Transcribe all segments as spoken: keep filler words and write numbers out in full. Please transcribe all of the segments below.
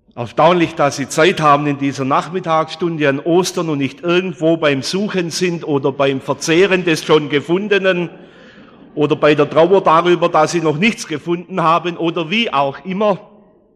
Erstaunlich, dass Sie Zeit haben in dieser Nachmittagsstunde an Ostern und nicht irgendwo beim Suchen sind oder beim Verzehren des schon Gefundenen oder bei der Trauer darüber, dass Sie noch nichts gefunden haben oder wie auch immer.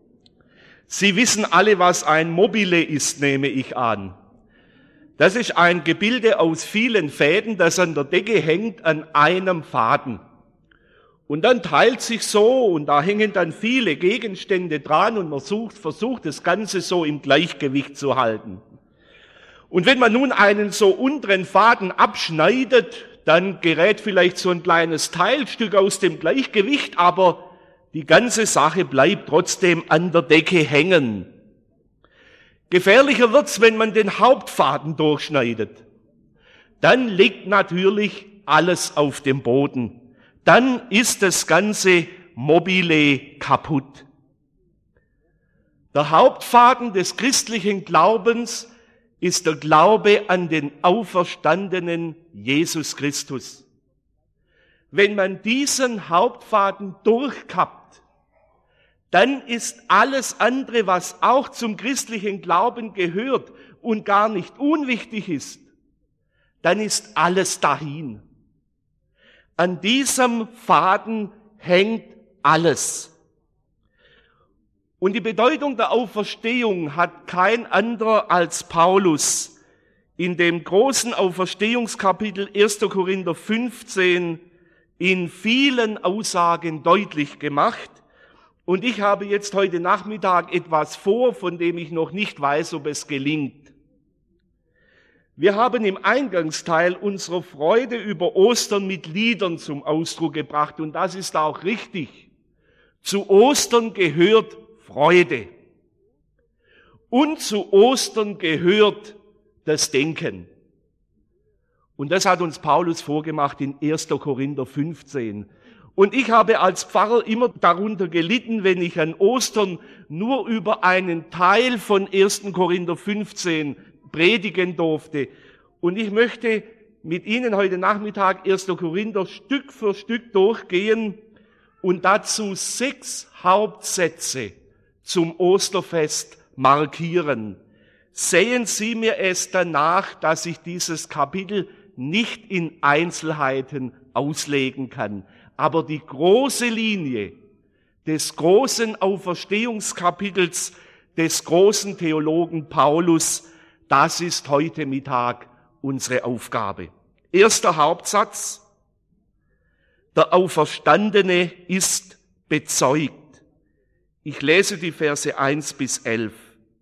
Sie wissen alle, was ein Mobile ist, nehme ich an. Das ist ein Gebilde aus vielen Fäden, das an der Decke hängt an einem Faden. Und dann teilt sich so und da hängen dann viele Gegenstände dran und man sucht, versucht das Ganze so im Gleichgewicht zu halten. Und wenn man nun einen so unteren Faden abschneidet, dann gerät vielleicht so ein kleines Teilstück aus dem Gleichgewicht, aber die ganze Sache bleibt trotzdem an der Decke hängen. Gefährlicher wird's, wenn man den Hauptfaden durchschneidet. Dann liegt natürlich alles auf dem Boden. Dann ist das ganze Mobile kaputt. Der Hauptfaden des christlichen Glaubens ist der Glaube an den auferstandenen Jesus Christus. Wenn man diesen Hauptfaden durchkappt, dann ist alles andere, was auch zum christlichen Glauben gehört und gar nicht unwichtig ist, dann ist alles dahin. An diesem Faden hängt alles. Und die Bedeutung der Auferstehung hat kein anderer als Paulus in dem großen Auferstehungskapitel erster Korinther fünfzehn in vielen Aussagen deutlich gemacht. Und ich habe jetzt heute Nachmittag etwas vor, von dem ich noch nicht weiß, ob es gelingt. Wir haben im Eingangsteil unsere Freude über Ostern mit Liedern zum Ausdruck gebracht und das ist auch richtig. Zu Ostern gehört Freude und zu Ostern gehört das Denken. Und das hat uns Paulus vorgemacht in erster Korinther fünfzehn. Und ich habe als Pfarrer immer darunter gelitten, wenn ich an Ostern nur über einen Teil von erster Korinther fünfzehn predigen durfte. Und ich möchte mit Ihnen heute Nachmittag erster Korinther Stück für Stück durchgehen und dazu sechs Hauptsätze zum Osterfest markieren. Sehen Sie mir es danach, dass ich dieses Kapitel nicht in Einzelheiten auslegen kann. Aber die große Linie des großen Auferstehungskapitels des großen Theologen Paulus, das ist heute Mittag unsere Aufgabe. Erster Hauptsatz: Der Auferstandene ist bezeugt. Ich lese die Verse eins bis elf.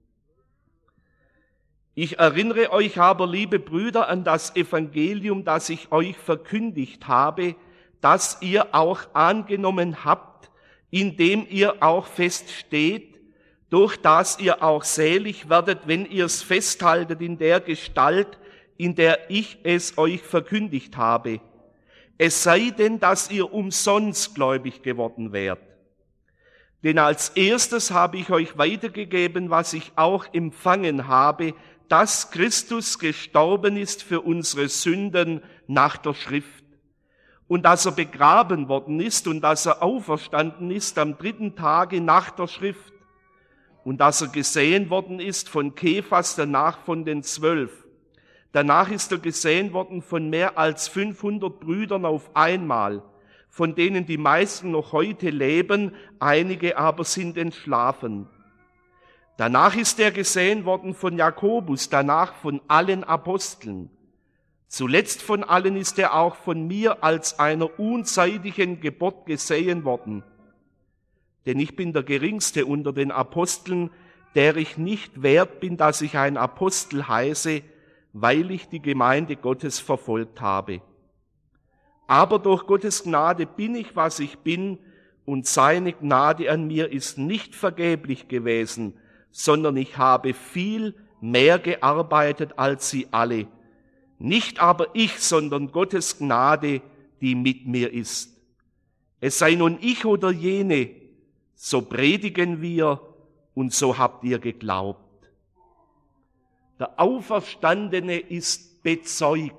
Ich erinnere euch aber, liebe Brüder, an das Evangelium, das ich euch verkündigt habe, das ihr auch angenommen habt, in dem ihr auch feststeht, durch das ihr auch selig werdet, wenn ihr es festhaltet in der Gestalt, in der ich es euch verkündigt habe. Es sei denn, dass ihr umsonst gläubig geworden wärt. Denn als erstes habe ich euch weitergegeben, was ich auch empfangen habe, dass Christus gestorben ist für unsere Sünden nach der Schrift und dass er begraben worden ist und dass er auferstanden ist am dritten Tage nach der Schrift und dass er gesehen worden ist von Kephas, danach von den Zwölf. Danach ist er gesehen worden von mehr als fünfhundert Brüdern auf einmal, von denen die meisten noch heute leben, einige aber sind entschlafen. Danach ist er gesehen worden von Jakobus, danach von allen Aposteln. Zuletzt von allen ist er auch von mir als einer unzeitigen Geburt gesehen worden. Denn ich bin der Geringste unter den Aposteln, der ich nicht wert bin, dass ich ein Apostel heiße, weil ich die Gemeinde Gottes verfolgt habe. Aber durch Gottes Gnade bin ich, was ich bin, und seine Gnade an mir ist nicht vergeblich gewesen, sondern ich habe viel mehr gearbeitet als sie alle. Nicht aber ich, sondern Gottes Gnade, die mit mir ist. Es sei nun ich oder jene, so predigen wir und so habt ihr geglaubt. Der Auferstandene ist bezeugt.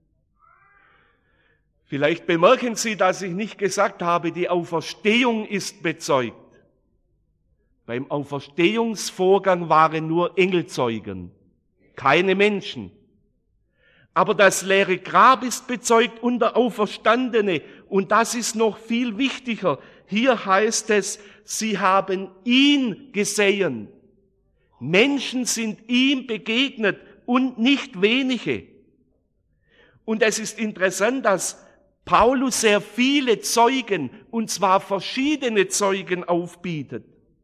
Vielleicht bemerken Sie, dass ich nicht gesagt habe, die Auferstehung ist bezeugt. Beim Auferstehungsvorgang waren nur Engelzeugen, keine Menschen. Aber das leere Grab ist bezeugt und der Auferstandene. Und das ist noch viel wichtiger. Hier heißt es, sie haben ihn gesehen. Menschen sind ihm begegnet und nicht wenige. Und es ist interessant, dass Paulus sehr viele Zeugen, und zwar verschiedene Zeugen aufbietet.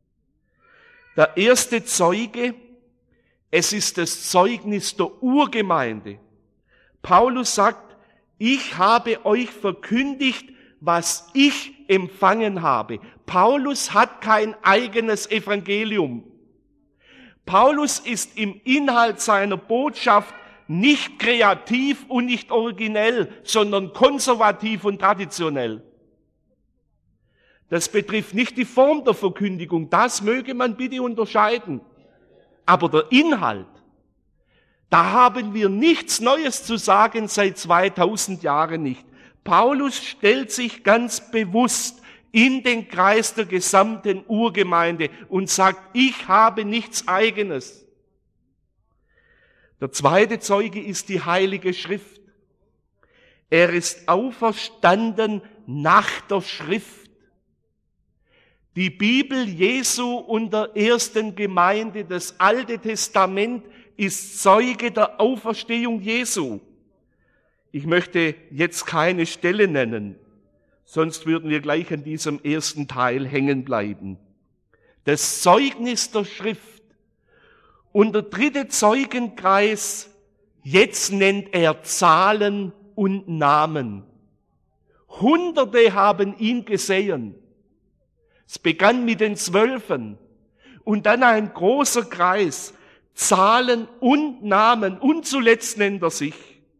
Der erste Zeuge, es ist das Zeugnis der Urgemeinde. Paulus sagt, ich habe euch verkündigt, was ich empfangen habe. Paulus hat kein eigenes Evangelium. Paulus ist im Inhalt seiner Botschaft nicht kreativ und nicht originell, sondern konservativ und traditionell. Das betrifft nicht die Form der Verkündigung, das möge man bitte unterscheiden. Aber der Inhalt, da haben wir nichts Neues zu sagen seit zweitausend Jahren nicht. Paulus stellt sich ganz bewusst in den Kreis der gesamten Urgemeinde und sagt, ich habe nichts Eigenes. Der zweite Zeuge ist die Heilige Schrift. Er ist auferstanden nach der Schrift. Die Bibel Jesu und der ersten Gemeinde, das Alte Testament, ist Zeuge der Auferstehung Jesu. Ich möchte jetzt keine Stelle nennen, sonst würden wir gleich an diesem ersten Teil hängen bleiben. Das Zeugnis der Schrift. Und der dritte Zeugenkreis, jetzt nennt er Zahlen und Namen. Hunderte haben ihn gesehen. Es begann mit den Zwölfen und dann ein großer Kreis, Zahlen und Namen und zuletzt nennt er sich.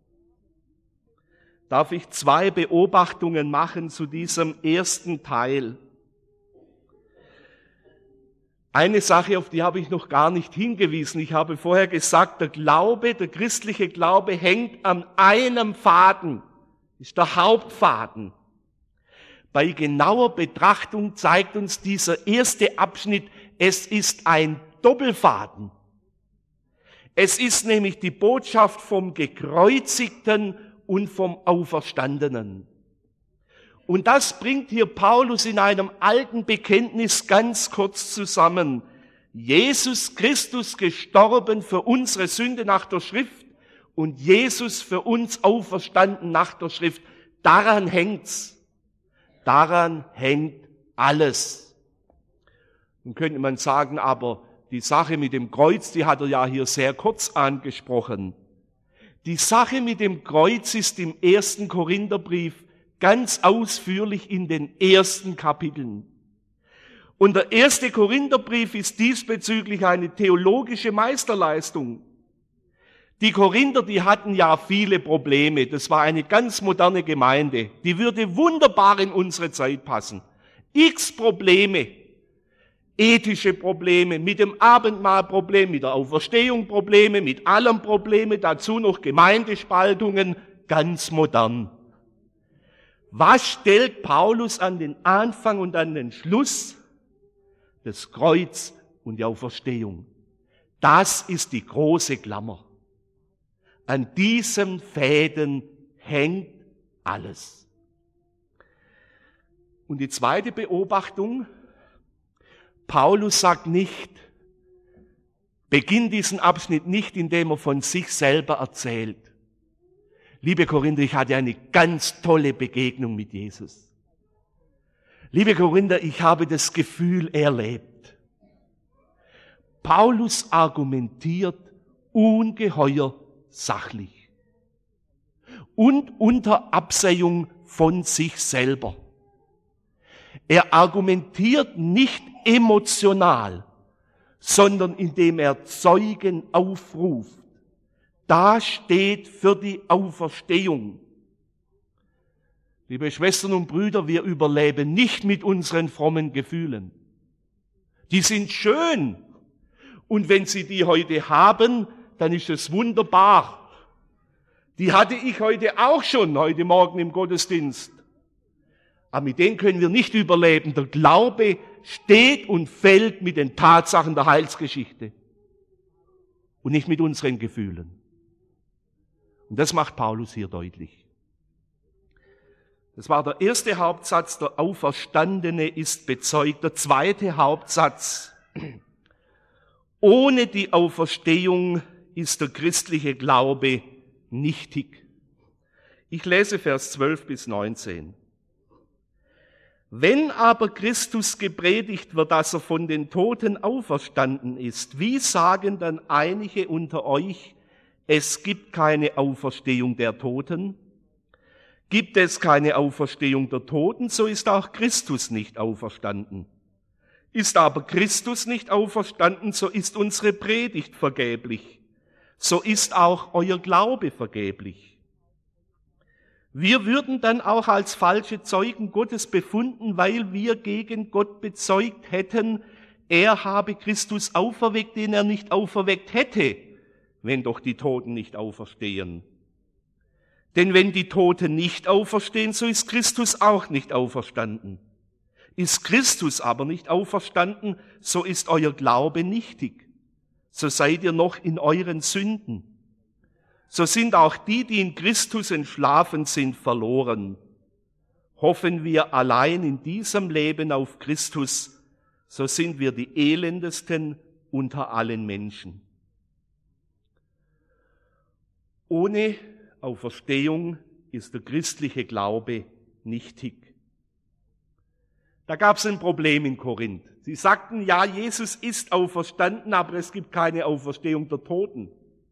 Darf ich zwei Beobachtungen machen zu diesem ersten Teil? Eine Sache, auf die habe ich noch gar nicht hingewiesen. Ich habe vorher gesagt, der Glaube, der christliche Glaube hängt an einem Faden, ist der Hauptfaden. Bei genauer Betrachtung zeigt uns dieser erste Abschnitt, es ist ein Doppelfaden. Es ist nämlich die Botschaft vom Gekreuzigten und vom Auferstandenen. Und das bringt hier Paulus in einem alten Bekenntnis ganz kurz zusammen. Jesus Christus gestorben für unsere Sünde nach der Schrift und Jesus für uns auferstanden nach der Schrift. Daran hängt's. Daran hängt alles. Nun könnte man sagen, aber die Sache mit dem Kreuz, die hat er ja hier sehr kurz angesprochen. Die Sache mit dem Kreuz ist im ersten Korintherbrief ganz ausführlich in den ersten Kapiteln. Und der erste Korintherbrief ist diesbezüglich eine theologische Meisterleistung. Die Korinther, die hatten ja viele Probleme. Das war eine ganz moderne Gemeinde. Die würde wunderbar in unsere Zeit passen. X Probleme. Ethische Probleme, mit dem Abendmahl Probleme, mit der Auferstehung Probleme, mit allem Probleme, dazu noch Gemeindespaltungen, ganz modern. Was stellt Paulus an den Anfang und an den Schluss? Das Kreuz und die Auferstehung. Das ist die große Klammer. An diesen Fäden hängt alles. Und die zweite Beobachtung, Paulus sagt nicht, beginnt diesen Abschnitt nicht, indem er von sich selber erzählt. Liebe Korinther, ich hatte eine ganz tolle Begegnung mit Jesus. Liebe Korinther, ich habe das Gefühl erlebt. Paulus argumentiert ungeheuer sachlich und unter Absehung von sich selber. Er argumentiert nicht emotional, sondern indem er Zeugen aufruft. Da steht für die Auferstehung. Liebe Schwestern und Brüder, wir überleben nicht mit unseren frommen Gefühlen. Die sind schön. Und wenn Sie die heute haben, dann ist es wunderbar. Die hatte ich heute auch schon, heute Morgen im Gottesdienst. aber mit denen können wir nicht überleben. Der Glaube steht und fällt mit den Tatsachen der Heilsgeschichte und nicht mit unseren Gefühlen. Und das macht Paulus hier deutlich. Das war der erste Hauptsatz, der Auferstandene ist bezeugt. Der zweite Hauptsatz, ohne die Auferstehung ist der christliche Glaube nichtig. Ich lese Vers zwölf bis neunzehn. Wenn aber Christus gepredigt wird, dass er von den Toten auferstanden ist, wie sagen dann einige unter euch, es gibt keine Auferstehung der Toten? Gibt es keine Auferstehung der Toten, so ist auch Christus nicht auferstanden. Ist aber Christus nicht auferstanden, so ist unsere Predigt vergeblich. So ist auch euer Glaube vergeblich. Wir würden dann auch als falsche Zeugen Gottes befunden, weil wir gegen Gott bezeugt hätten, er habe Christus auferweckt, den er nicht auferweckt hätte, wenn doch die Toten nicht auferstehen. Denn wenn die Toten nicht auferstehen, so ist Christus auch nicht auferstanden. Ist Christus aber nicht auferstanden, so ist euer Glaube nichtig. So seid ihr noch in euren Sünden. So sind auch die, die in Christus entschlafen sind, verloren. Hoffen wir allein in diesem Leben auf Christus, so sind wir die elendesten unter allen Menschen. Ohne Auferstehung ist der christliche Glaube nichtig. Da gab es ein Problem in Korinth. Sie sagten, ja, Jesus ist auferstanden, aber es gibt keine Auferstehung der Toten.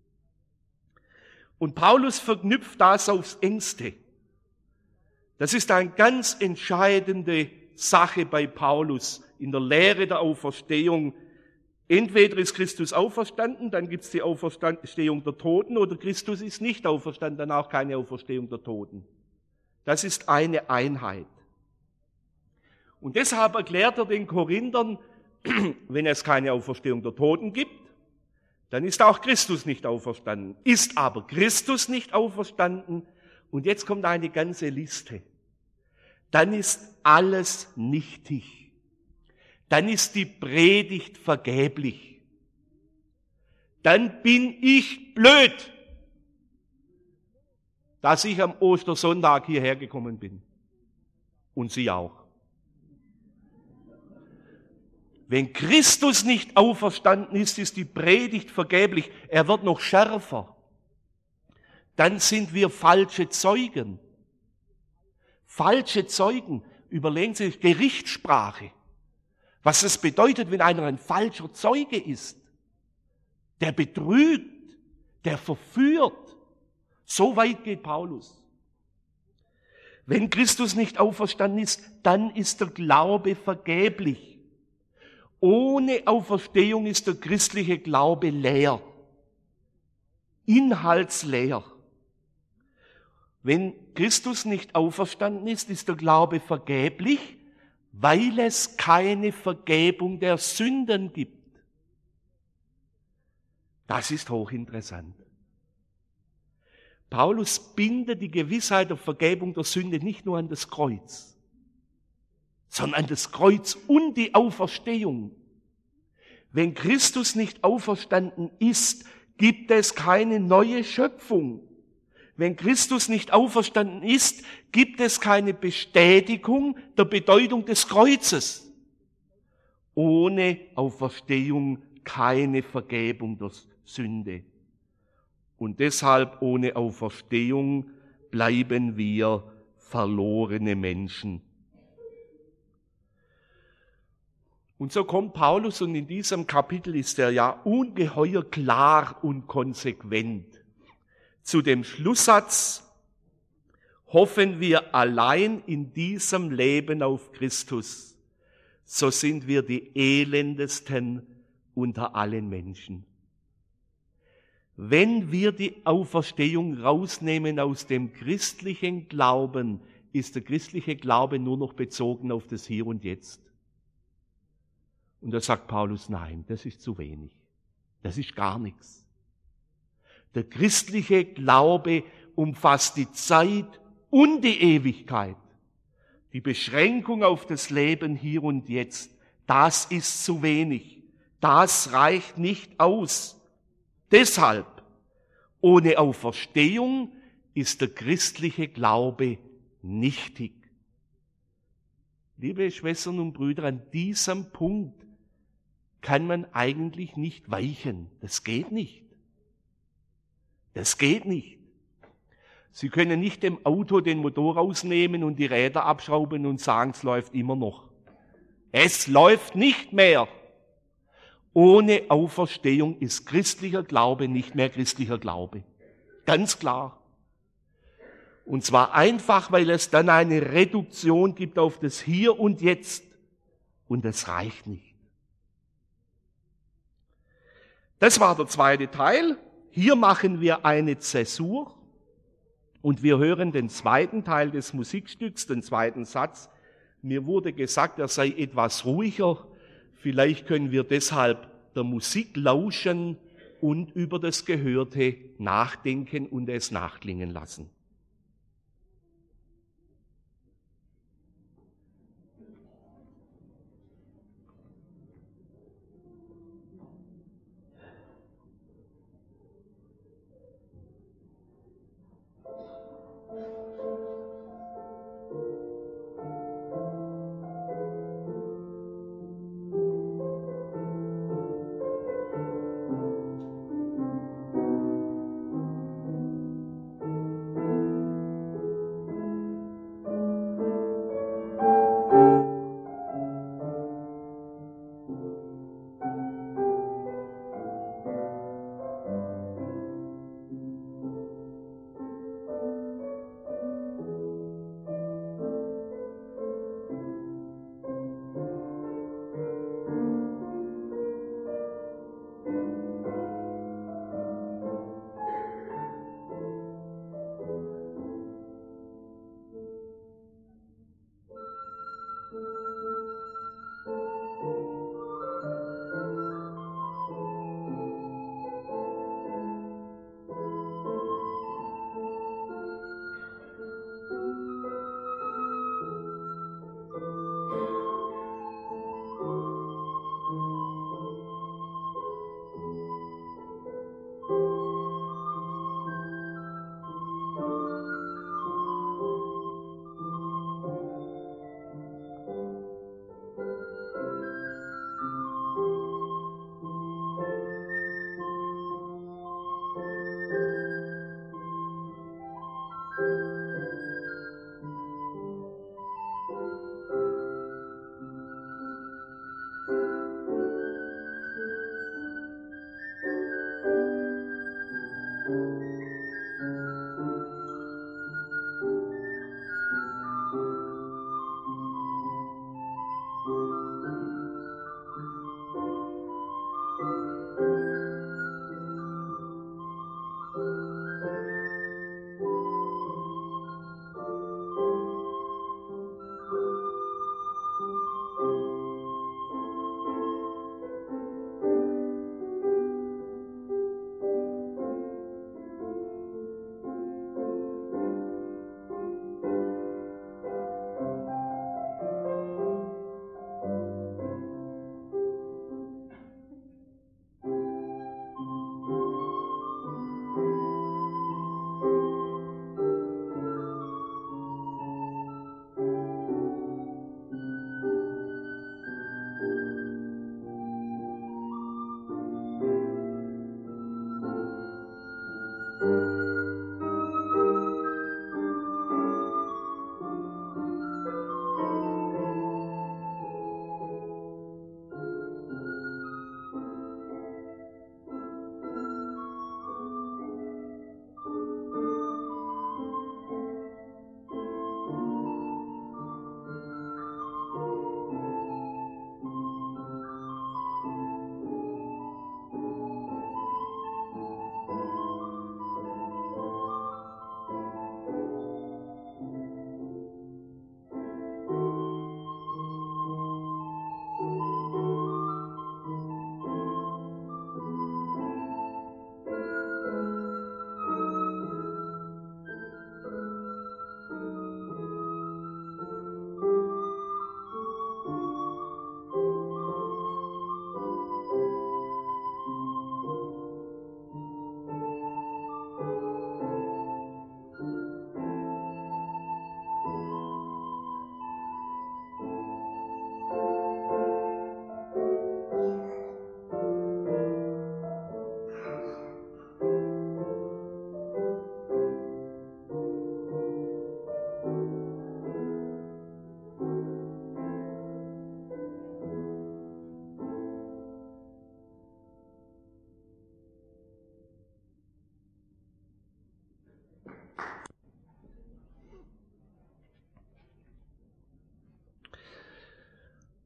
Und Paulus verknüpft das aufs Engste. Das ist eine ganz entscheidende Sache bei Paulus in der Lehre der Auferstehung. Entweder ist Christus auferstanden, dann gibt es die Auferstehung der Toten, oder Christus ist nicht auferstanden, dann auch keine Auferstehung der Toten. Das ist eine Einheit. Und deshalb erklärt er den Korinthern, wenn es keine Auferstehung der Toten gibt, dann ist auch Christus nicht auferstanden. Ist aber Christus nicht auferstanden, und jetzt kommt eine ganze Liste, dann ist alles nichtig. Dann ist die Predigt vergeblich. Dann bin ich blöd, dass ich am Ostersonntag hierher gekommen bin. Und Sie auch. Wenn Christus nicht auferstanden ist, ist die Predigt vergeblich. Er wird noch schärfer. Dann sind wir falsche Zeugen. Falsche Zeugen. Überlegen Sie sich, Gerichtssprache. Was es bedeutet, wenn einer ein falscher Zeuge ist. Der betrügt, der verführt. So weit geht Paulus. Wenn Christus nicht auferstanden ist, dann ist der Glaube vergeblich. Ohne Auferstehung ist der christliche Glaube leer, inhaltsleer. Wenn Christus nicht auferstanden ist, ist der Glaube vergeblich, weil es keine Vergebung der Sünden gibt. Das ist hochinteressant. Paulus bindet die Gewissheit der Vergebung der Sünde nicht nur an das Kreuz, sondern an das Kreuz und die Auferstehung. Wenn Christus nicht auferstanden ist, gibt es keine neue Schöpfung. Wenn Christus nicht auferstanden ist, gibt es keine Bestätigung der Bedeutung des Kreuzes. Ohne Auferstehung keine Vergebung der Sünde. Und deshalb ohne Auferstehung bleiben wir verlorene Menschen. Und so kommt Paulus, und in diesem Kapitel ist er ja ungeheuer klar und konsequent, zu dem Schlusssatz: Hoffen wir allein in diesem Leben auf Christus, so sind wir die elendesten unter allen Menschen. Wenn wir die Auferstehung rausnehmen aus dem christlichen Glauben, ist der christliche Glaube nur noch bezogen auf das Hier und Jetzt. Und da sagt Paulus, nein, das ist zu wenig. Das ist gar nichts. Der christliche Glaube umfasst die Zeit und die Ewigkeit. Die Beschränkung auf das Leben hier und jetzt, das ist zu wenig. Das reicht nicht aus. Deshalb, ohne Auferstehung ist der christliche Glaube nichtig. Liebe Schwestern und Brüder, an diesem Punkt kann man eigentlich nicht weichen. Das geht nicht. Das geht nicht. Sie können nicht dem Auto den Motor rausnehmen und die Räder abschrauben und sagen, es läuft immer noch. Es läuft nicht mehr. Ohne Auferstehung ist christlicher Glaube nicht mehr christlicher Glaube. Ganz klar. Und zwar einfach, weil es dann eine Reduktion gibt auf das Hier und Jetzt. Und das reicht nicht. Das war der zweite Teil. Hier machen wir eine Zäsur. Und wir hören den zweiten Teil des Musikstücks, den zweiten Satz. Mir wurde gesagt, er sei etwas ruhiger. Vielleicht können wir deshalb der Musik lauschen und über das Gehörte nachdenken und es nachklingen lassen.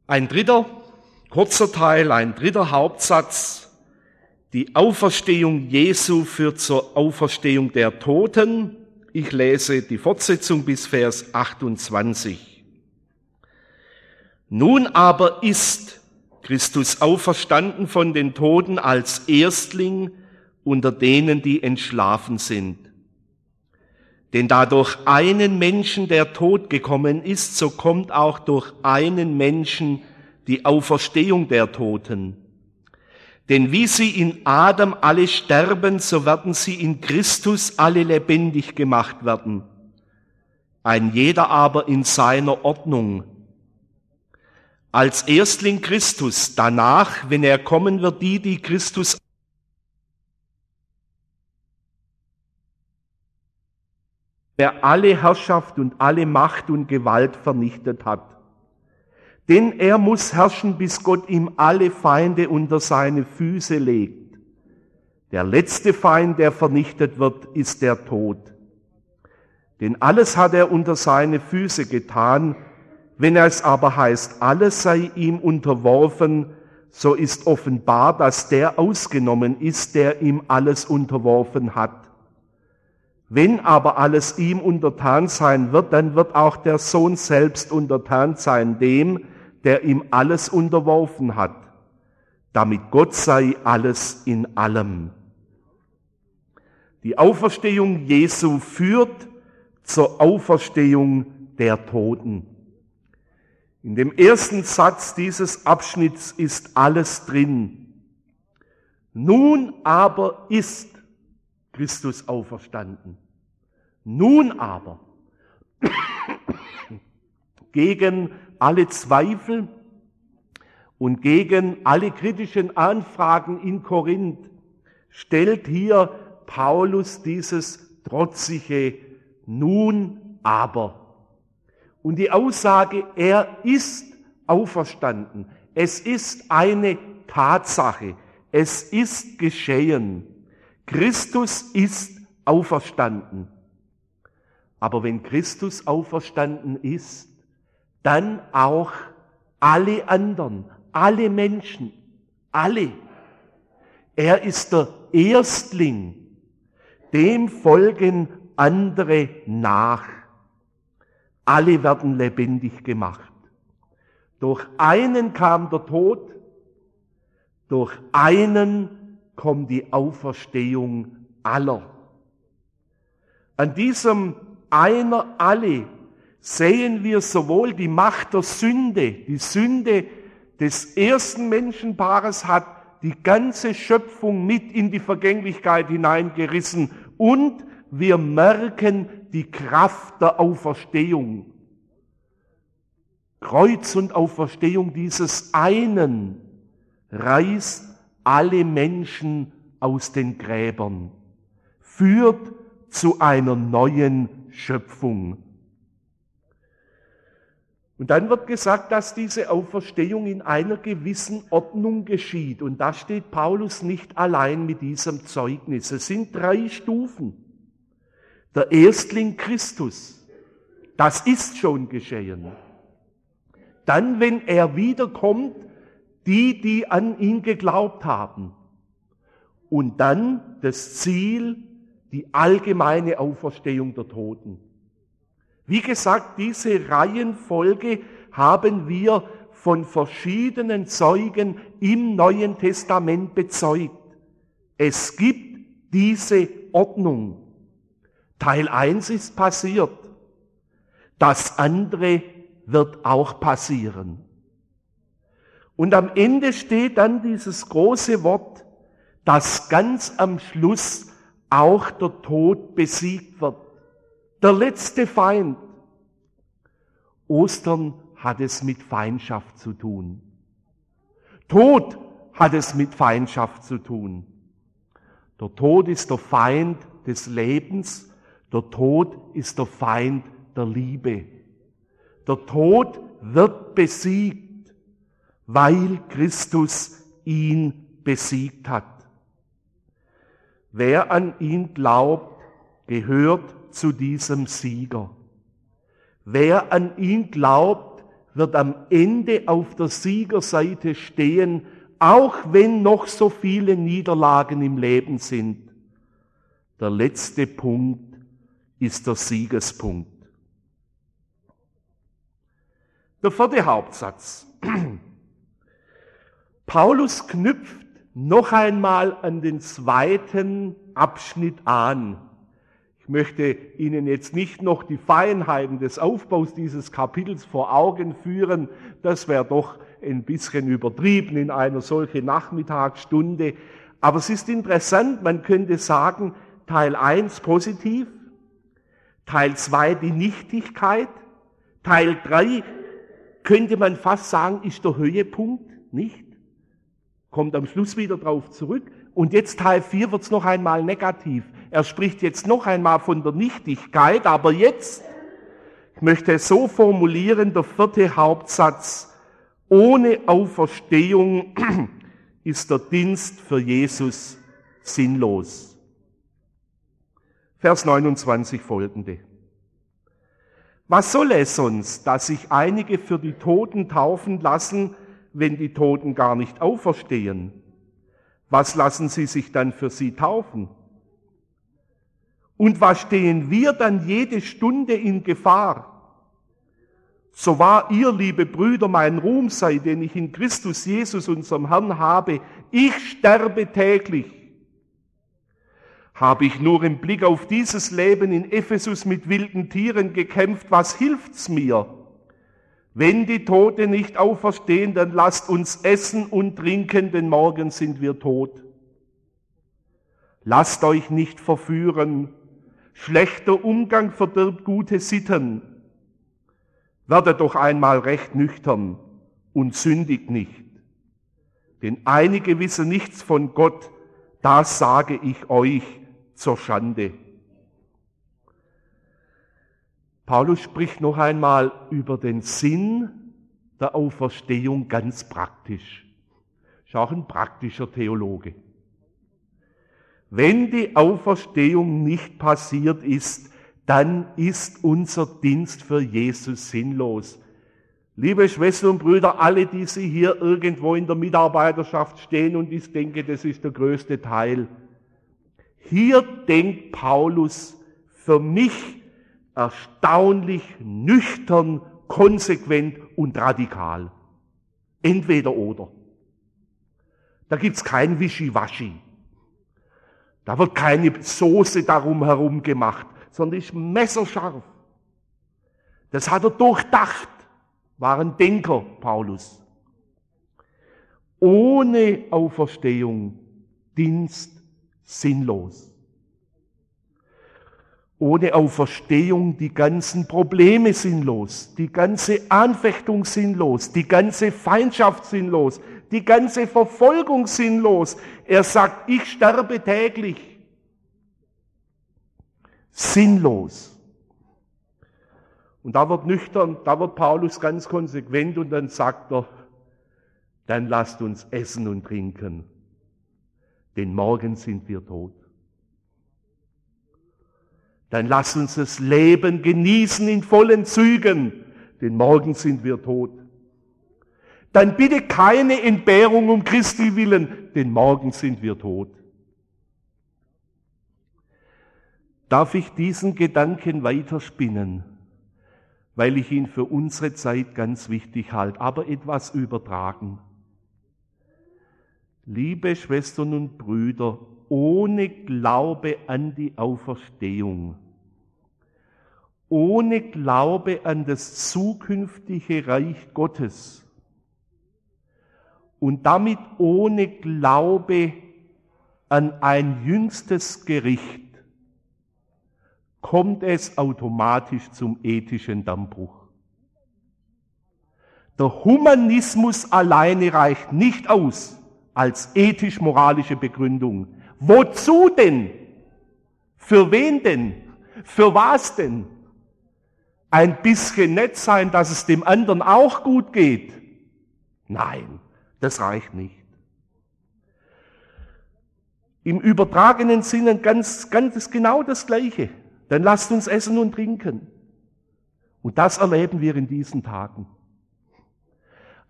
Ein dritter, kurzer Teil, ein dritter Hauptsatz. Die Auferstehung Jesu führt zur Auferstehung der Toten. Ich lese die Fortsetzung bis Vers achtundzwanzig. Nun aber ist Christus auferstanden von den Toten als Erstling unter denen, die entschlafen sind. Denn da durch einen Menschen der Tod gekommen ist, so kommt auch durch einen Menschen die Auferstehung der Toten. Denn wie sie in Adam alle sterben, so werden sie in Christus alle lebendig gemacht werden. Ein jeder aber in seiner Ordnung. Als Erstling Christus, danach, wenn er kommen wird, die, die Christus der alle Herrschaft und alle Macht und Gewalt vernichtet hat. Denn er muss herrschen, bis Gott ihm alle Feinde unter seine Füße legt. Der letzte Feind, der vernichtet wird, ist der Tod. Denn alles hat er unter seine Füße getan. Wenn es aber heißt, alles sei ihm unterworfen, so ist offenbar, dass der ausgenommen ist, der ihm alles unterworfen hat. Wenn aber alles ihm untertan sein wird, dann wird auch der Sohn selbst untertan sein dem, der ihm alles unterworfen hat, damit Gott sei alles in allem. Die Auferstehung Jesu führt zur Auferstehung der Toten. In dem ersten Satz dieses Abschnitts ist alles drin. Nun aber ist Christus auferstanden. Nun aber, gegen alle Zweifel und gegen alle kritischen Anfragen in Korinth, stellt hier Paulus dieses trotzige Nun aber. Und die Aussage, er ist auferstanden. Es ist eine Tatsache. Es ist geschehen. Christus ist auferstanden. Aber wenn Christus auferstanden ist, dann auch alle anderen, alle Menschen, alle. Er ist der Erstling, dem folgen andere nach. Alle werden lebendig gemacht. Durch einen kam der Tod, durch einen kommt die Auferstehung aller. An diesem einer alle sehen wir sowohl die Macht der Sünde, die Sünde des ersten Menschenpaares hat die ganze Schöpfung mit in die Vergänglichkeit hineingerissen, und wir merken die Kraft der Auferstehung. Kreuz und Auferstehung dieses einen reißt alle Menschen aus den Gräbern, führt zu einer neuen Schöpfung. Und dann wird gesagt, dass diese Auferstehung in einer gewissen Ordnung geschieht. Und da steht Paulus nicht allein mit diesem Zeugnis. Es sind drei Stufen. Der Erstling Christus, das ist schon geschehen. Dann, wenn er wiederkommt, die, die an ihn geglaubt haben. Und dann das Ziel, die allgemeine Auferstehung der Toten. Wie gesagt, diese Reihenfolge haben wir von verschiedenen Zeugen im Neuen Testament bezeugt. Es gibt diese Ordnung. Teil eins ist passiert. Das andere wird auch passieren. Und am Ende steht dann dieses große Wort, dass ganz am Schluss auch der Tod besiegt wird. Der letzte Feind. Ostern hat es mit Feindschaft zu tun. Tod hat es mit Feindschaft zu tun. Der Tod ist der Feind des Lebens. Der Tod ist der Feind der Liebe. Der Tod wird besiegt, weil Christus ihn besiegt hat. Wer an ihn glaubt, gehört zu diesem Sieger. Wer an ihn glaubt, wird am Ende auf der Siegerseite stehen, auch wenn noch so viele Niederlagen im Leben sind. Der letzte Punkt ist der Siegespunkt. Der vierte Hauptsatz. Paulus knüpft noch einmal an den zweiten Abschnitt an. Ich möchte Ihnen jetzt nicht noch die Feinheiten des Aufbaus dieses Kapitels vor Augen führen. Das wäre doch ein bisschen übertrieben in einer solchen Nachmittagsstunde. Aber es ist interessant, man könnte sagen, Teil eins positiv, Teil zwei die Nichtigkeit, Teil drei könnte man fast sagen, ist der Höhepunkt, nicht? Kommt am Schluss wieder drauf zurück. Und jetzt Teil vier wird es noch einmal negativ. Er spricht jetzt noch einmal von der Nichtigkeit, aber jetzt, ich möchte es so formulieren, der vierte Hauptsatz, ohne Auferstehung ist der Dienst für Jesus sinnlos. Vers neunundzwanzig folgende. Was soll es sonst, dass sich einige für die Toten taufen lassen, wenn die Toten gar nicht auferstehen? Was lassen sie sich dann für sie taufen? Und was stehen wir dann jede Stunde in Gefahr? So wahr ihr, liebe Brüder, mein Ruhm sei, den ich in Christus Jesus, unserem Herrn, habe, ich sterbe täglich. Habe ich nur im Blick auf dieses Leben in Ephesus mit wilden Tieren gekämpft, was hilft's mir? Wenn die Toten nicht auferstehen, dann lasst uns essen und trinken, denn morgen sind wir tot. Lasst euch nicht verführen. Schlechter Umgang verdirbt gute Sitten. Werdet doch einmal recht nüchtern und sündigt nicht. Denn einige wissen nichts von Gott, das sage ich euch zur Schande. Paulus spricht noch einmal über den Sinn der Auferstehung ganz praktisch. Ist auch ein praktischer Theologe. Wenn die Auferstehung nicht passiert ist, dann ist unser Dienst für Jesus sinnlos. Liebe Schwestern und Brüder, alle, die Sie hier irgendwo in der Mitarbeiterschaft stehen, und ich denke, das ist der größte Teil. Hier denkt Paulus für mich erstaunlich nüchtern, konsequent und radikal. Entweder oder. Da gibt's kein Wischiwaschi. Da wird keine Soße darum herum gemacht, sondern ist messerscharf. Das hat er durchdacht. War ein Denker, Paulus. Ohne Auferstehung, Dienst sinnlos. Ohne Auferstehung die ganzen Probleme sinnlos, die ganze Anfechtung sinnlos, die ganze Feindschaft sinnlos, die ganze Verfolgung sinnlos. Er sagt, ich sterbe täglich. Sinnlos. Und da wird nüchtern, da wird Paulus ganz konsequent und dann sagt er, dann lasst uns essen und trinken, denn morgen sind wir tot. Dann lasst uns das Leben genießen in vollen Zügen, denn morgen sind wir tot. Dann bitte keine Entbehrung um Christi willen, denn morgen sind wir tot. Darf ich diesen Gedanken weiterspinnen, weil ich ihn für unsere Zeit ganz wichtig halte, aber etwas übertragen. Liebe Schwestern und Brüder, ohne Glaube an die Auferstehung, ohne Glaube an das zukünftige Reich Gottes und damit ohne Glaube an ein jüngstes Gericht, kommt es automatisch zum ethischen Dammbruch. Der Humanismus alleine reicht nicht aus als ethisch-moralische Begründung. Wozu denn? Für wen denn? Für was denn? Ein bisschen nett sein, dass es dem anderen auch gut geht? Nein, das reicht nicht. Im übertragenen Sinne ganz, ganz genau das Gleiche. Dann lasst uns essen und trinken. Und das erleben wir in diesen Tagen.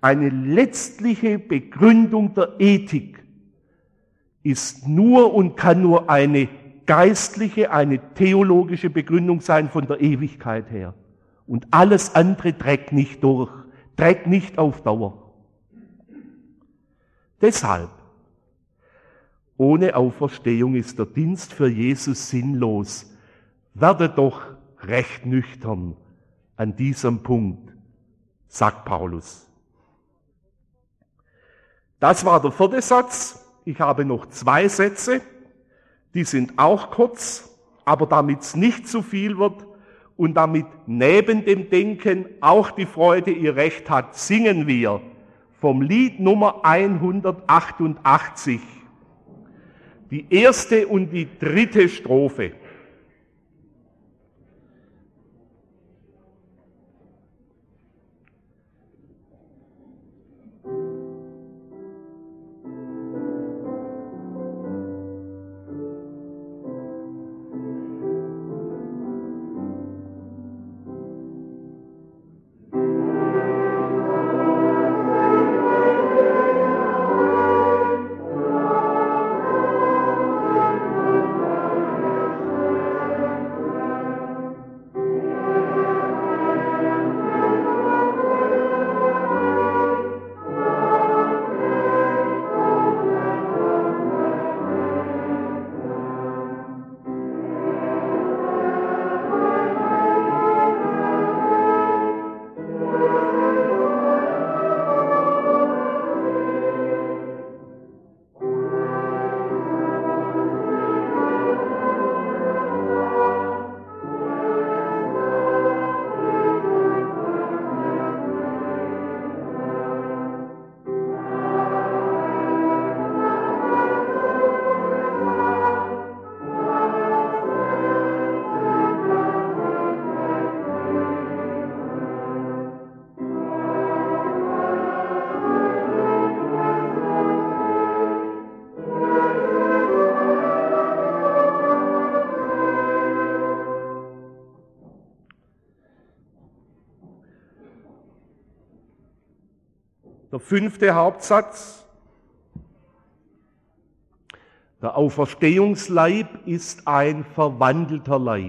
eine letztliche Begründung der Ethik ist nur und kann nur eine geistliche, eine theologische Begründung sein von der Ewigkeit her. Und alles andere trägt nicht durch, trägt nicht auf Dauer. Deshalb, ohne Auferstehung ist der Dienst für Jesus sinnlos. Werde doch recht nüchtern an diesem Punkt, sagt Paulus. Das war der vierte Satz. Ich habe noch zwei Sätze, die sind auch kurz, aber damit es nicht zu viel wird und damit neben dem Denken auch die Freude ihr Recht hat, singen wir vom Lied Nummer hundertachtundachtzig die erste und die dritte Strophe. Der fünfte Hauptsatz. Der Auferstehungsleib ist ein verwandelter Leib.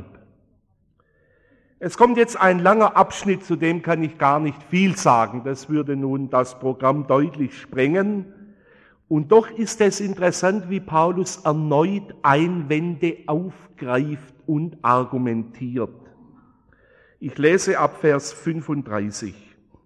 Es kommt jetzt ein langer Abschnitt, zu dem kann ich gar nicht viel sagen. Das würde nun das Programm deutlich sprengen. Und doch ist es interessant, wie Paulus erneut Einwände aufgreift und argumentiert. Ich lese ab Vers fünfunddreißig.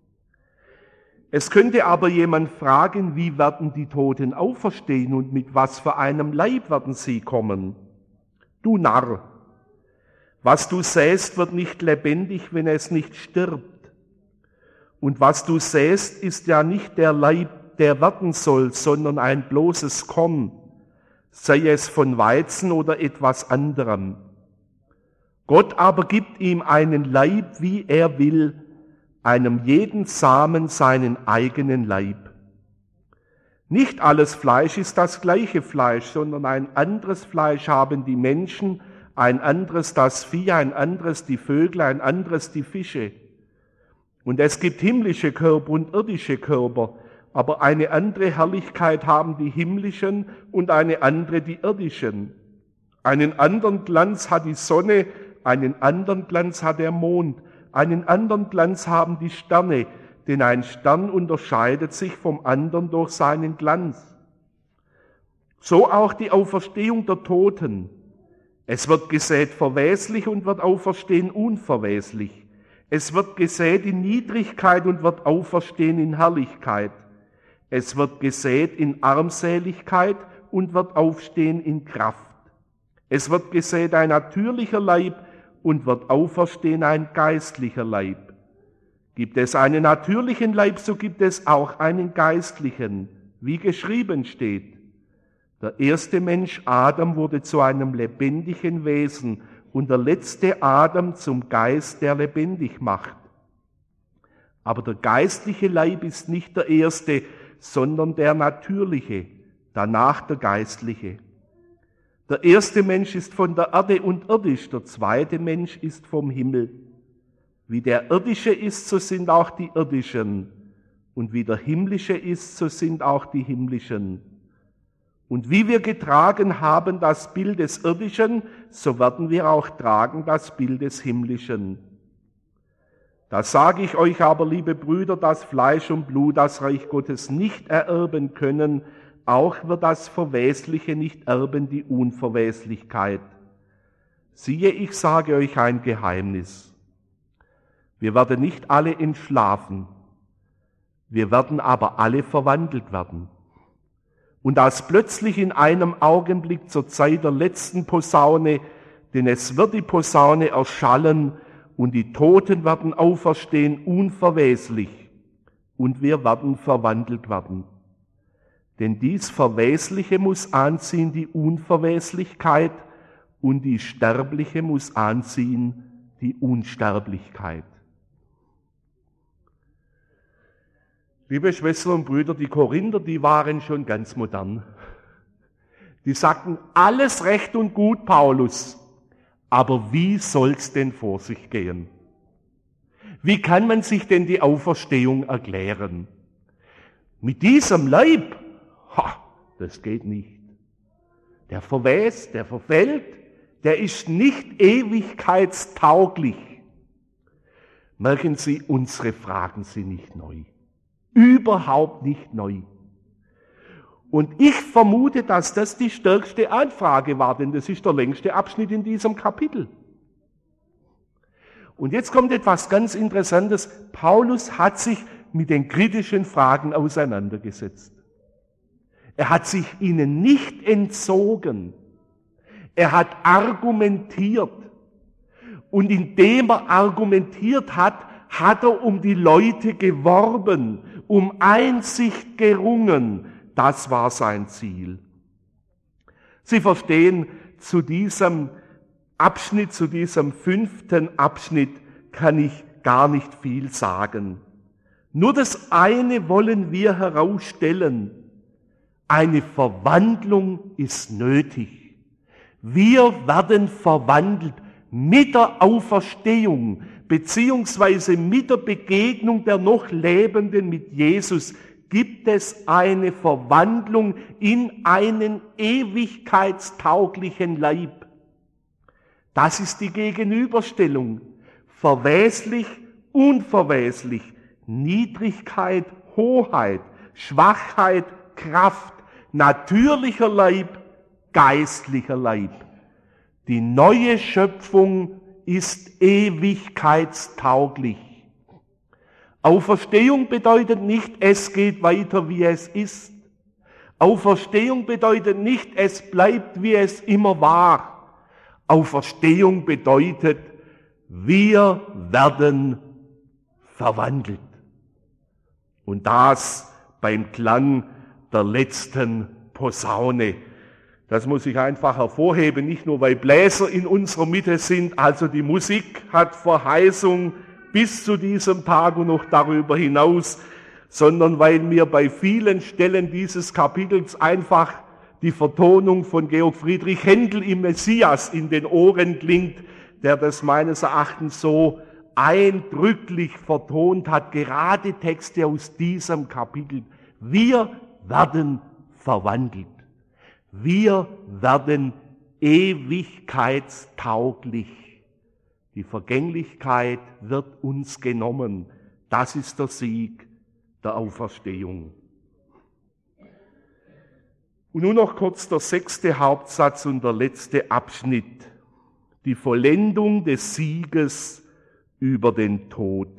Es könnte aber jemand fragen, wie werden die Toten auferstehen und mit was für einem Leib werden sie kommen? Du Narr, was du säst, wird nicht lebendig, wenn es nicht stirbt. Und was du säst, ist ja nicht der Leib, der werden soll, sondern ein bloßes Korn, sei es von Weizen oder etwas anderem. Gott aber gibt ihm einen Leib, wie er will, einem jeden Samen seinen eigenen Leib. Nicht alles Fleisch ist das gleiche Fleisch, sondern ein anderes Fleisch haben die Menschen, ein anderes das Vieh, ein anderes die Vögel, ein anderes die Fische. Und es gibt himmlische Körper und irdische Körper, aber eine andere Herrlichkeit haben die himmlischen und eine andere die irdischen. Einen anderen Glanz hat die Sonne, einen anderen Glanz hat der Mond, einen anderen Glanz haben die Sterne, denn ein Stern unterscheidet sich vom anderen durch seinen Glanz. So auch die Auferstehung der Toten. Es wird gesät verweslich und wird auferstehen unverweslich. Es wird gesät in Niedrigkeit und wird auferstehen in Herrlichkeit. Es wird gesät in Armseligkeit und wird aufstehen in Kraft. Es wird gesät ein natürlicher Leib und wird auferstehen ein geistlicher Leib. Gibt es einen natürlichen Leib, so gibt es auch einen geistlichen, wie geschrieben steht. Der erste Mensch, Adam, wurde zu einem lebendigen Wesen und der letzte Adam zum Geist, der lebendig macht. Aber der geistliche Leib ist nicht der erste, sondern der natürliche, danach der geistliche. Der erste Mensch ist von der Erde und irdisch, der zweite Mensch ist vom Himmel. Wie der irdische ist, so sind auch die irdischen. Und wie der Himmlische ist, so sind auch die Himmlischen. Und wie wir getragen haben das Bild des Irdischen, so werden wir auch tragen das Bild des Himmlischen. Da sage ich euch aber, liebe Brüder, dass Fleisch und Blut das Reich Gottes nicht ererben können, auch wird das Verwesliche nicht erben die Unverweslichkeit. Siehe, ich sage euch ein Geheimnis. Wir werden nicht alle entschlafen, wir werden aber alle verwandelt werden. Und als plötzlich in einem Augenblick zur Zeit der letzten Posaune, denn es wird die Posaune erschallen und die Toten werden auferstehen unverweslich und wir werden verwandelt werden. Denn dies Verwesliche muss anziehen die Unverweslichkeit und die Sterbliche muss anziehen die Unsterblichkeit. Liebe Schwestern und Brüder, die Korinther, die waren schon ganz modern. Die sagten, alles recht und gut, Paulus, aber wie soll's denn vor sich gehen? Wie kann man sich denn die Auferstehung erklären? Mit diesem Leib? Ha, das geht nicht. Der verwest, der verfällt, der ist nicht ewigkeitstauglich. Merken Sie, unsere Fragen sind nicht neu. Überhaupt nicht neu. Und ich vermute, dass das die stärkste Anfrage war, denn das ist der längste Abschnitt in diesem Kapitel. Und jetzt kommt etwas ganz Interessantes. Paulus hat sich mit den kritischen Fragen auseinandergesetzt. Er hat sich ihnen nicht entzogen. Er hat argumentiert. Und indem er argumentiert hat, hat er um die Leute geworben, um Einsicht gerungen. Das war sein Ziel. Sie verstehen, zu diesem Abschnitt, zu diesem fünften Abschnitt kann ich gar nicht viel sagen. Nur das eine wollen wir herausstellen. Eine Verwandlung ist nötig. Wir werden verwandelt mit der Auferstehung, beziehungsweise mit der Begegnung der noch Lebenden mit Jesus gibt es eine Verwandlung in einen ewigkeitstauglichen Leib. Das ist die Gegenüberstellung. Verweslich, unverweslich, Niedrigkeit, Hoheit, Schwachheit, Kraft, natürlicher Leib, geistlicher Leib. Die neue Schöpfung ist ewigkeitstauglich. Auferstehung bedeutet nicht, es geht weiter, wie es ist. Auferstehung bedeutet nicht, es bleibt, wie es immer war. Auferstehung bedeutet, wir werden verwandelt. Und das beim Klang der letzten Posaune. Das muss ich einfach hervorheben, nicht nur weil Bläser in unserer Mitte sind, also die Musik hat Verheißung bis zu diesem Tag und noch darüber hinaus, sondern weil mir bei vielen Stellen dieses Kapitels einfach die Vertonung von Georg Friedrich Händel im Messias in den Ohren klingt, der das meines Erachtens so eindrücklich vertont hat, gerade Texte aus diesem Kapitel. Wir werden verwandelt. Wir werden ewigkeitstauglich. Die Vergänglichkeit wird uns genommen. Das ist der Sieg der Auferstehung. Und nun noch kurz der sechste Hauptsatz und der letzte Abschnitt. Die Vollendung des Sieges über den Tod.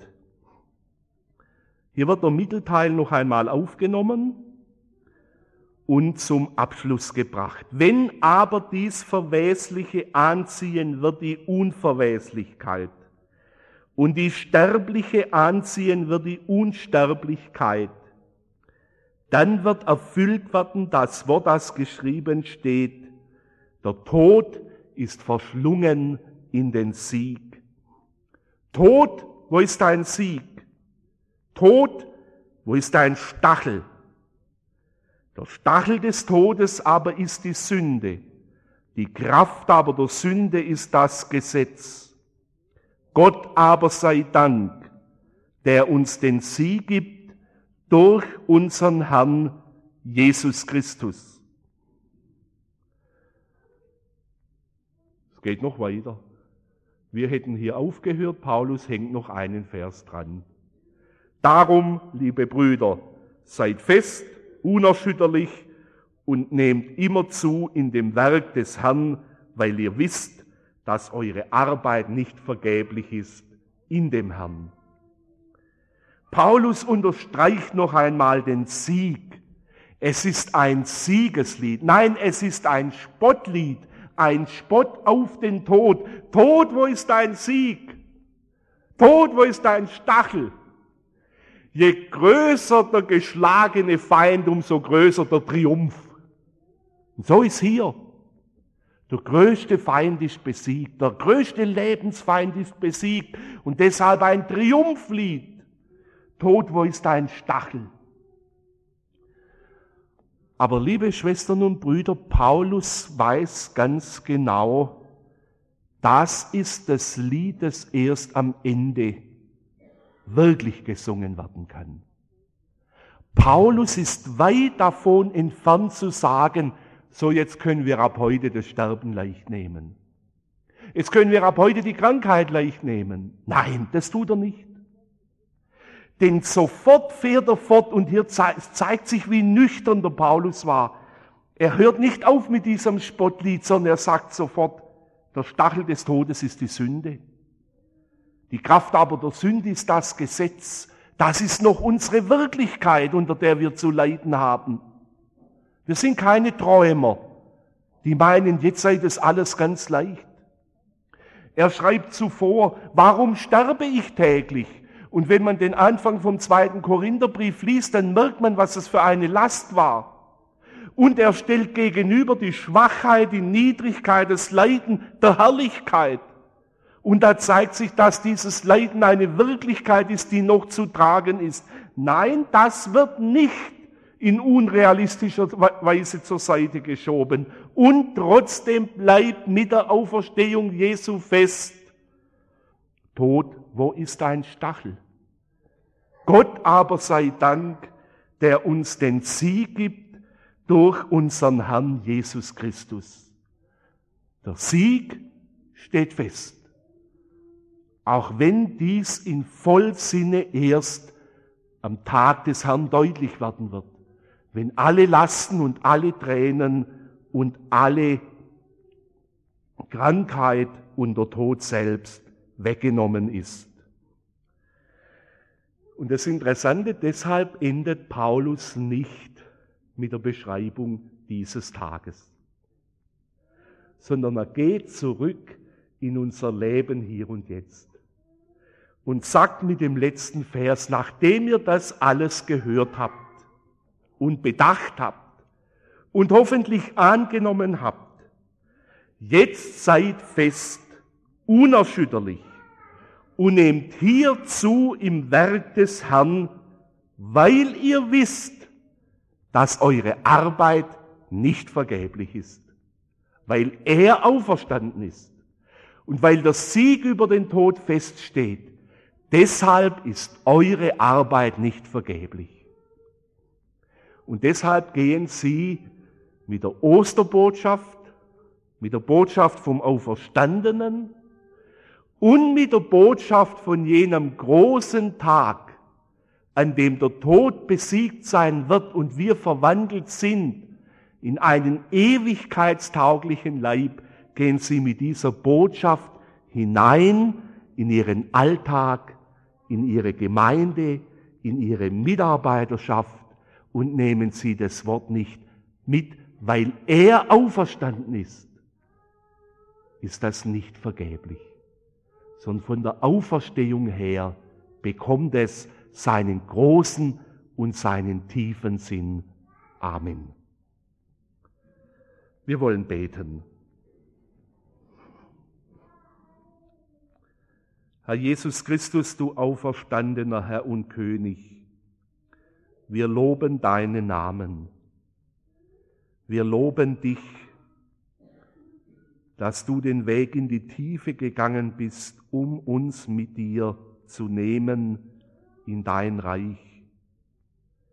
Hier wird der Mittelteil noch einmal aufgenommen und zum Abschluss gebracht. Wenn aber dies Verwesliche anziehen wird die Unverweslichkeit und die Sterbliche anziehen wird die Unsterblichkeit, dann wird erfüllt werden das Wort, das geschrieben steht, der Tod ist verschlungen in den Sieg. Tod, wo ist dein Sieg? Tod, wo ist dein Stachel? Der Stachel des Todes aber ist die Sünde. Die Kraft aber der Sünde ist das Gesetz. Gott aber sei Dank, der uns den Sieg gibt durch unseren Herrn Jesus Christus. Es geht noch weiter. Wir hätten hier aufgehört, Paulus hängt noch einen Vers dran. Darum, liebe Brüder, seid fest, unerschütterlich und nehmt immer zu in dem Werk des Herrn, weil ihr wisst, dass eure Arbeit nicht vergeblich ist in dem Herrn. Paulus unterstreicht noch einmal den Sieg. Es ist ein Siegeslied. Nein, es ist ein Spottlied. Ein Spott auf den Tod. Tod, wo ist dein Sieg? Tod, wo ist dein Stachel? Je größer der geschlagene Feind, umso größer der Triumph. Und so ist hier. Der größte Feind ist besiegt. Der größte Lebensfeind ist besiegt. Und deshalb ein Triumphlied. Tod, wo ist dein Stachel? Aber liebe Schwestern und Brüder, Paulus weiß ganz genau, das ist das Lied, das erst am Ende wirklich gesungen werden kann. Paulus ist weit davon entfernt zu sagen, so jetzt können wir ab heute das Sterben leicht nehmen. Jetzt können wir ab heute die Krankheit leicht nehmen. Nein, das tut er nicht. Denn sofort fährt er fort und hier zeigt sich, wie nüchtern der Paulus war. Er hört nicht auf mit diesem Spottlied, sondern er sagt sofort, der Stachel des Todes ist die Sünde. Die Kraft aber der Sünde ist das Gesetz. Das ist noch unsere Wirklichkeit, unter der wir zu leiden haben. Wir sind keine Träumer, die meinen, jetzt sei das alles ganz leicht. Er schreibt zuvor, warum sterbe ich täglich? Und wenn man den Anfang vom zweiten Korintherbrief liest, dann merkt man, was es für eine Last war. Und er stellt gegenüber die Schwachheit, die Niedrigkeit, das Leiden der Herrlichkeit. Und da zeigt sich, dass dieses Leiden eine Wirklichkeit ist, die noch zu tragen ist. Nein, das wird nicht in unrealistischer Weise zur Seite geschoben. Und trotzdem bleibt mit der Auferstehung Jesu fest. Tod, wo ist dein Stachel? Gott aber sei Dank, der uns den Sieg gibt durch unseren Herrn Jesus Christus. Der Sieg steht fest. Auch wenn dies in Vollsinne erst am Tag des Herrn deutlich werden wird. Wenn alle Lasten und alle Tränen und alle Krankheit und der Tod selbst weggenommen ist. Und das Interessante, deshalb endet Paulus nicht mit der Beschreibung dieses Tages, sondern er geht zurück in unser Leben hier und jetzt und sagt mit dem letzten Vers, nachdem ihr das alles gehört habt und bedacht habt und hoffentlich angenommen habt, jetzt seid fest, unerschütterlich und nehmt hierzu im Werk des Herrn, weil ihr wisst, dass eure Arbeit nicht vergeblich ist, weil er auferstanden ist und weil der Sieg über den Tod feststeht. Deshalb ist eure Arbeit nicht vergeblich. Und deshalb gehen sie mit der Osterbotschaft, mit der Botschaft vom Auferstandenen und mit der Botschaft von jenem großen Tag, an dem der Tod besiegt sein wird und wir verwandelt sind in einen ewigkeitstauglichen Leib, gehen sie mit dieser Botschaft hinein in ihren Alltag, in ihre Gemeinde, in ihre Mitarbeiterschaft und nehmen sie das Wort nicht mit, weil er auferstanden ist, ist das nicht vergeblich, sondern von der Auferstehung her bekommt es seinen großen und seinen tiefen Sinn. Amen. Wir wollen beten. Herr Jesus Christus, du auferstandener Herr und König, wir loben deinen Namen. Wir loben dich, dass du den Weg in die Tiefe gegangen bist, um uns mit dir zu nehmen in dein Reich.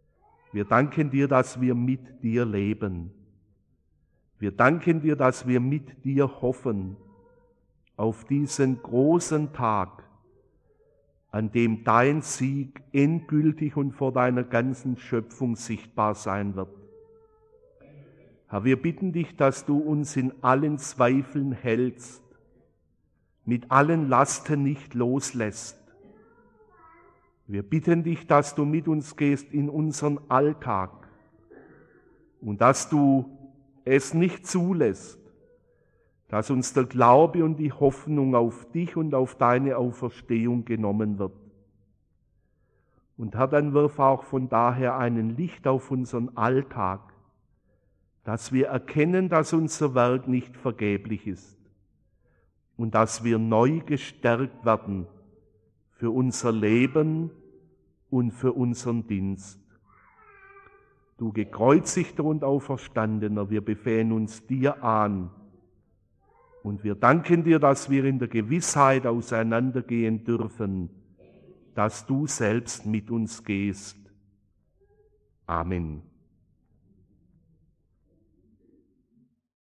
Wir danken dir, dass wir mit dir leben. Wir danken dir, dass wir mit dir hoffen auf diesen großen Tag, an dem dein Sieg endgültig und vor deiner ganzen Schöpfung sichtbar sein wird. Herr, wir bitten dich, dass du uns in allen Zweifeln hältst, mit allen Lasten nicht loslässt. Wir bitten dich, dass du mit uns gehst in unseren Alltag und dass du es nicht zulässt, dass uns der Glaube und die Hoffnung auf dich und auf deine Auferstehung genommen wird. Und Herr, dann wirf auch von daher einen Licht auf unseren Alltag, dass wir erkennen, dass unser Werk nicht vergeblich ist und dass wir neu gestärkt werden für unser Leben und für unseren Dienst. Du gekreuzigter und Auferstandener, wir befehlen uns dir an und wir danken dir, dass wir in der Gewissheit auseinandergehen dürfen, dass du selbst mit uns gehst. Amen.